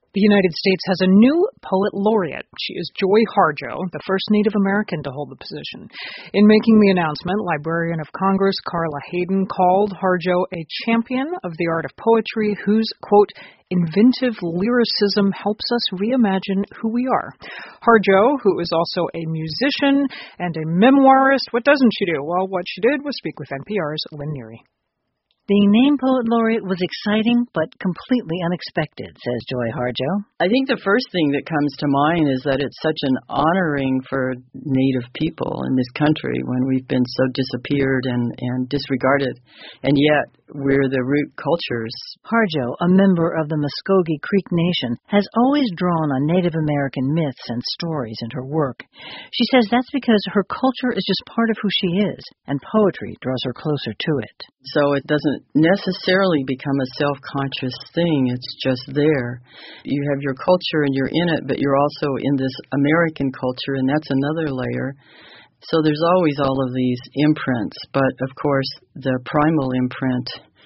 The United States has a new poet laureate. She is Joy Harjo, the first Native American to hold the position. In making the announcement, Librarian of Congress Carla Hayden called Harjo a champion of the art of poetry whose, quote, inventive lyricism helps us reimagine who we are. Harjo, who is also a musician and a memoirist, what doesn't she do? Well, what she did was speak with NPR's Lynn Neary. Being named Poet Laureate was exciting but completely unexpected, says Joy Harjo. I think the first thing that comes to mind is that it's such an honoring for Native people in this country when we've been so disappeared and disregarded, and yet we're the root cultures. Harjo, a member of the Muskogee Creek Nation, has always drawn on Native American myths and stories in her work. She says that's because her culture is just part of who she is, and poetry draws her closer to it. So it doesn't necessarily become a self-conscious thing. It's just there. You have your culture and you're in it, but you're also in this American culture, and that's another layer. So there's always all of these imprints, but of course the primal imprint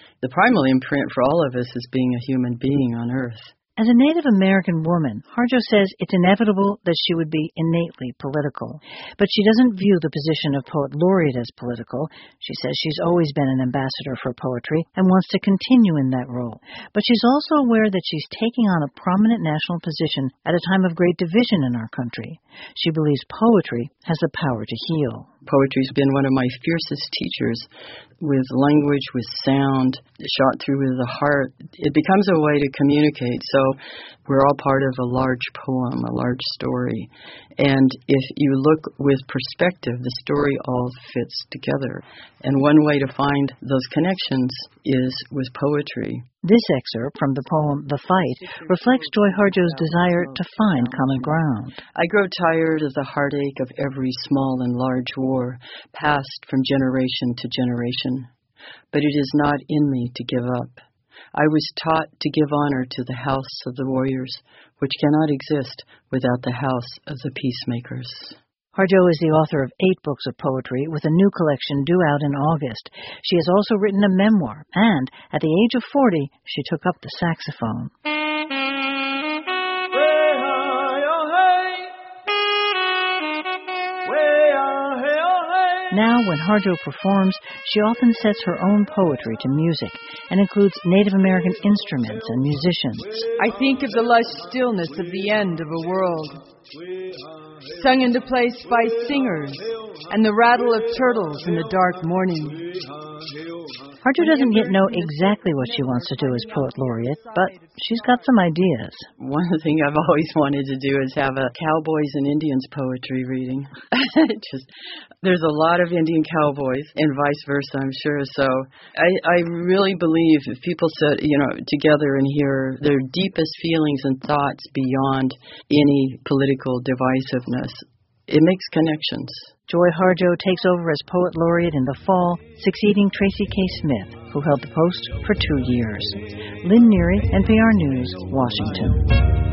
for all of us is being a human being on Earth. As a Native American woman, Harjo says it's inevitable that she would be innately political. But she doesn't view the position of Poet Laureate as political. She says she's always been an ambassador for poetry and wants to continue in that role. But she's also aware that she's taking on a prominent national position at a time of great division in our country. She believes poetry has the power to heal. Poetry's been one of my fiercest teachers, with language, with sound, shot through with the heart. It becomes a way to communicate. So we're all part of a large poem, a large story. And if you look with perspective, the story all fits together. And one way to find those connections is with poetry. This excerpt from the poem The Fight reflects Joy Harjo's desire to find common ground. I grow tired of the heartache of every small and large war, passed from generation to generation. But it is not in me to give up. I was taught to give honor to the house of the warriors, which cannot exist without the house of the peacemakers. Harjo is the author of 8 books of poetry with a new collection due out in August. She has also written a memoir, and at the age of 40, she took up the saxophone. Now, when Harjo performs, she often sets her own poetry to music and includes Native American instruments and musicians. I think of the lush stillness of the end of a world, sung into place by singers and the rattle of turtles in the dark morning. Harjo doesn't yet know exactly what she wants to do as Poet Laureate, but she's got some ideas. One thing I've always wanted to do is have a Cowboys and Indians poetry reading. There's a lot of Indian cowboys and vice versa, I'm sure. So I really believe if people sit, together and hear their deepest feelings and thoughts beyond any political divisiveness, it makes connections. Joy Harjo takes over as Poet Laureate in the fall, succeeding Tracy K. Smith, who held the post for 2 years. Lynn Neary, NPR News, Washington.